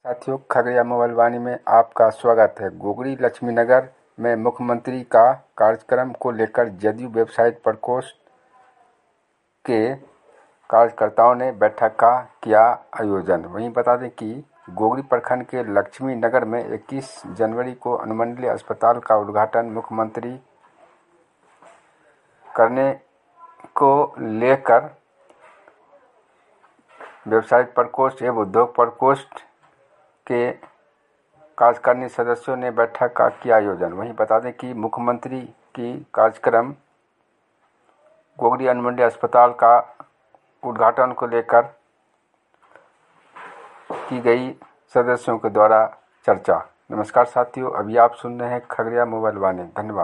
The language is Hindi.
साथियों, खगड़िया मोबाइल वाणी में आपका स्वागत है। गोगरी लक्ष्मीनगर में मुख्यमंत्री का कार्यक्रम को लेकर जदयू वेबसाइट प्रकोष्ठ के कार्यकर्ताओं ने बैठक का किया आयोजन। वहीं बता दें कि गोगरी प्रखंड के लक्ष्मीनगर में 21 जनवरी को अनुमंडलीय अस्पताल का उद्घाटन मुख्यमंत्री करने को लेकर व्यवसायिक प्रकोष्ठ एवं उद्योग प्रकोष्ठ के कार्यकारिणी सदस्यों ने बैठक का किया आयोजन। वहीं बता दें कि मुख्यमंत्री की कार्यक्रम गोगरी अनुमंडलीय अस्पताल का उद्घाटन को लेकर की गई सदस्यों के द्वारा चर्चा। नमस्कार साथियों, अभी आप सुन रहे हैं खगड़िया मोबाइल वाणी। धन्यवाद।